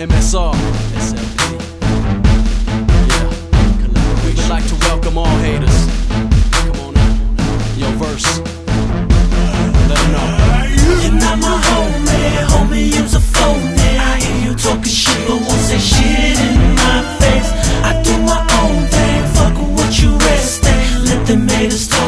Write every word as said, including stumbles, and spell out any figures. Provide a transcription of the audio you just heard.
M S R, S L P. Yeah, we would like to welcome all haters. Come on in, your verse. Let them know. You're not my homie, homie, you's a phony. I hear you talking shit, but won't say shit in my face. I do my own thing, fuck with what you resting. Let them haters talk.